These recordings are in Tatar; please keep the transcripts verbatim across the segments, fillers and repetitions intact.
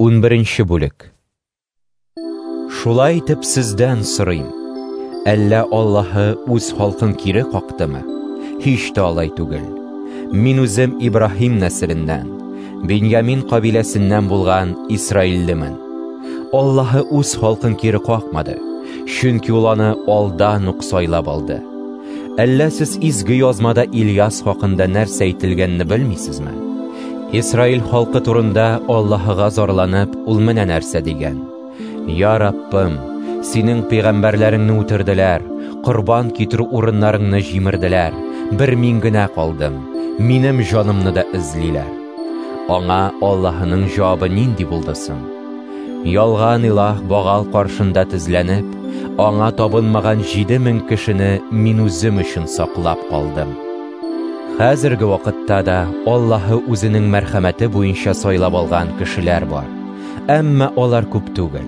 унберенче бүлек. Шулай итеп сездән сорыйм. Әллә Аллаһы үз халкын кире кактымы? Һич тә алай түгел. Мин үзем Ибраһим нәселеннән, Беньямин кабиләсеннән булган Исраиллемен. Аллаһы үз халкын кире какмады, чөнки ул аны алдан ук сайлап алды. Әллә сез изге язмада Ильяс хакында нәрсә әйтелгәнне белмисезме? Исраил халкы турында Аллаһыга зарланып, ул менә нәрсә дигән: «Я Раббым, синең пәйгамбәрләреңне үтерделәр, корбан китерү урыннарыңны җимерделәр, бер мин генә калдым, минем җанымны да эзлиләр». Аңа Аллаһының җавабы нинди булды соң? Ялган илаһ багал каршында тезләнеп, аңа табынмаган җиде мең кешене мин үзем өчен саклап калдым. Хәзерге вакытта да Аллаһы үзенең мәрхәмәте буенча сайлап алган кешеләр бар. Әмма алар күп түгел.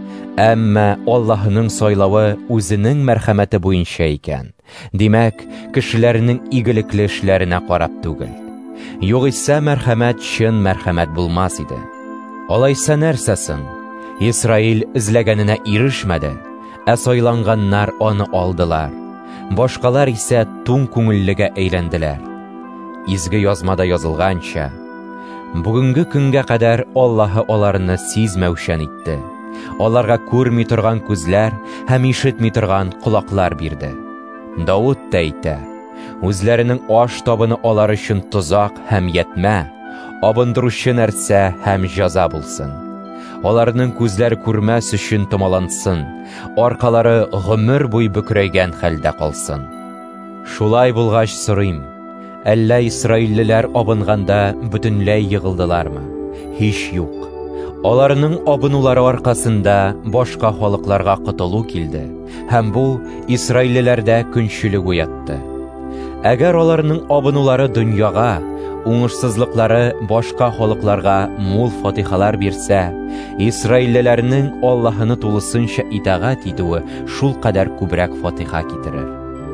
Әмма Аллаһының сайлавы үзенең мәрхәмәте буенча икән. Димәк, кешеләрнең игелекле эшләренә карап түгел. Югыйсә мәрхәмәт чын мәрхәмәт булмас иде. Алайса нәрсә соң? Исраил эзләгәненә ирешмәде, ә сайланганнар аны алдылар. Башкалар исә туң күңеллегә әйләнделәр. Изге язмада язылганча, бүгенге көнгә кадәр Аллаһы аларны сизмәүчән итте. Аларга күрми торган күзләр һәм ишетми торган колаклар бирде. Давуд та әйтә: үзләренең аш табыны алар өчен тозак һәм ятмә, абындыручы нәрсә һәм җәза булсын. Аларның күзләре күрмәс өчен томалансын, аркалары гомер буй бөкрәйгән хәлдә калсын. Шулай булгач сорыйм: әллә Исраиллеләр абынганда бөтенләй йыгылдылармы? Һич юк. Аларның абынулары аркасында башка халыкларга кытылу килде, һәм бу Исраиллеләрдә көнчелек уятты. Әгәр аларның абынулары дөньяга, уңышсызлыклары башка халыкларга мул фатихалар бирсә, Исраиллеләрнең Аллаһыны тулысынча итагать итүе шул кадәр күбрәк фатиха китерер.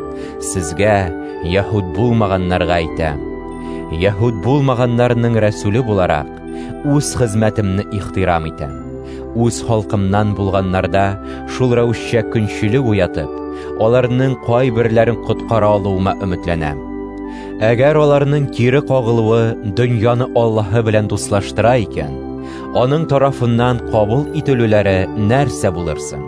Сезгә, яһуд булмаганнарга әйтәм: яһуд булмаганнарның рәсүле буларак, үз хезмәтемне ихтирам итәм. Үз халкымнан булганнарда шул рәвешчә көнчелек уятып, аларның кайберләрен коткара алуыма өметләнәм. Әгәр аларның кире кагылуы дөньяны Аллаһы белән дуслаштыра икән, аның тарафыннан кабул ителүләре нәрсә булырсың?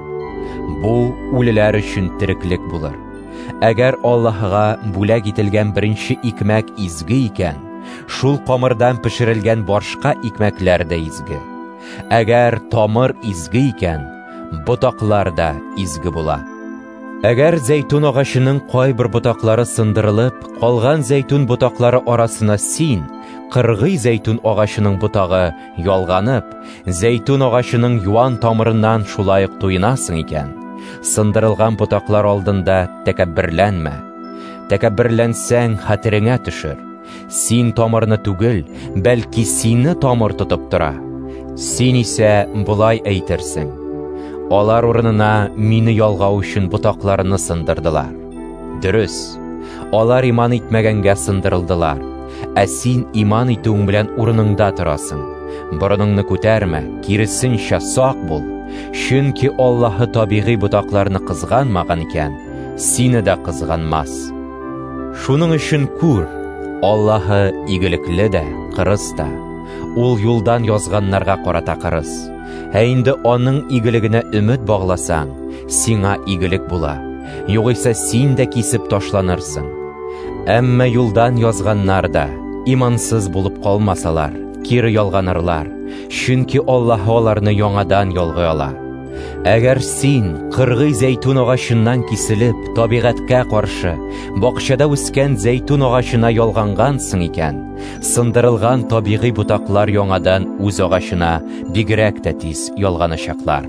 Бу үлеләр өчен тереклек булыр. Әгәр Аллаһыга бүләк ителгән беренче икмәк изге икән, шул камырдан пешерелгән башка икмәкләр дә изге. Әгәр тамыр изге икән, ботаклар да изге була. Әгәр зәйтүн агачының кайбер ботаклары сындырылып, калган зәйтүн ботаклары арасына син, кыргый зәйтүн агачының ботагы ялганып, зәйтүн агачының юан тамырыннан шулай ук туйнасың икән, сындырылган ботаклар алдында тәкәбберләнмә. Тәкәбберләнсәң, хәтереңә төшер. Син тамырны түгел, бәлки сине тамыр тотып тора. Син исә булай әйтерсең: алар урынына мине ялгау өчен ботакларны сындырдылар. Дөрес, алар иман итмәгәнгә сындырылдылар, ә син иман итүең белән урыныңда торасың. Борыныңны күтәрмә, киресенчә сак бул, чөнки Аллаһы табигый ботакларны кызганмаган икән, сине дә кызганмас. Шуның өчен күр: Аллаһы игелекле дә, кырыс та. Ул юлдан язганнарга карата кырыс. Ә инде аның игелегенә өмет багласаң, сиңа игелек була. Югыйсә син дә кисеп ташланырсың. Әмма юлдан язганнар да имансыз булып калмасалар, кире ялганырлар, чөнки Аллаһ аларны яңадан ялгый ала. Әгәр син кыргый зәйтүн агачыннан киселеп, табигатькә каршы, бакчада үскән зәйтүн агачына ялгангансың икән, сындырылган табигый ботаклар яңадан үз агачына бигрәк тә тиз ялганычаклар.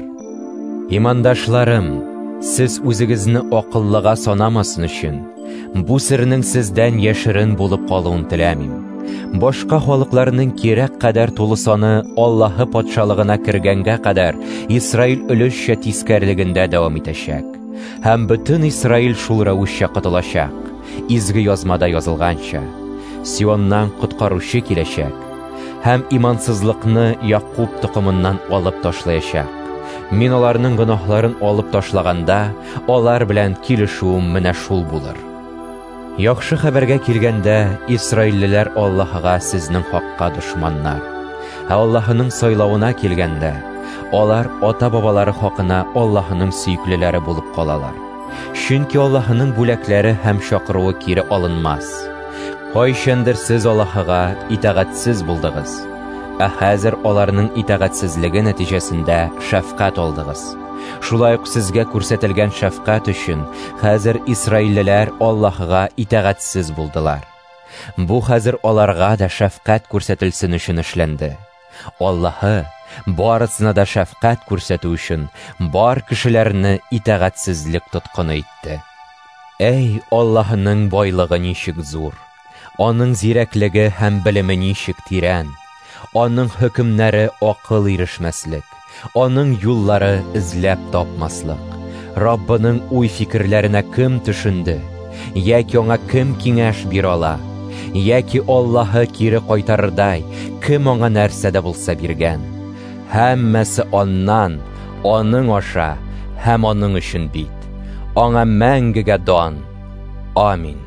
Имандашларым, сез үзегезне акыллыга санамасын өчен, бу сернең сездән яшерен булып калуын теләмим. Башка халыкларның кирәк кадәр тулы саны Аллаһы патшалыгына кергәнгә кадәр Исраил өлешчә тискәрлегендә дәвам итәчәк. Һәм бөтен Исраил шул рәвешчә кытылачак. Изге язмада язылганча: Сионнан коткаручы киләчәк. һәм имансызлыкны Якуб токымыннан алып ташлаячак. Мин аларның гөнаһларын алып ташлаганда, алар белән килешүем менә шул булыр. Яхшы хәбәргә килгәндә, Исраиллеләр Аллаһыга сезнең хакка дошманнар. Ә Аллаһының сайлауына килгәндә, алар ата-бабалары хакына Аллаһының сөйклеләре булып калалар. Чөнки Аллаһының бүләкләре һәм чакыруы кире алынмас. Кайчандыр сез Аллаһыга итагатьсез булдыгыз, ә хәзер аларның итагатьсезлеге нәтиҗәсендә шәфкать алдыгыз. Шулай ук сезгә күрсәтелгән шәфкать өчен хәзер Исраиллеләр Аллаһыга итагатьсез булдылар. Бу хәзер аларга да шәфкать күрсәтелсен өчен эшләнде. Аллаһы барысына да шәфкать күрсәтү өчен бар кешеләрне итагатьсезлек тоткыны итте. Әй, Аллаһының байлыгы ничек зур, аның зирәклеге һәм белеме ничек тирән, аның хөкемнәре акыл ирешмәслек, аның юллары эзләп тапмаслык. Раббының уй-фикерләренә кем төшенде? Яки аңа кем киңәш бирә ала? Яки Аллаһы кире кайтарырдай, кем аңа нәрсә дә булса биргән? Һәммәсе аннан, аның аша һәм аның өчен бит. Аңа мәңгегә дан. Амин.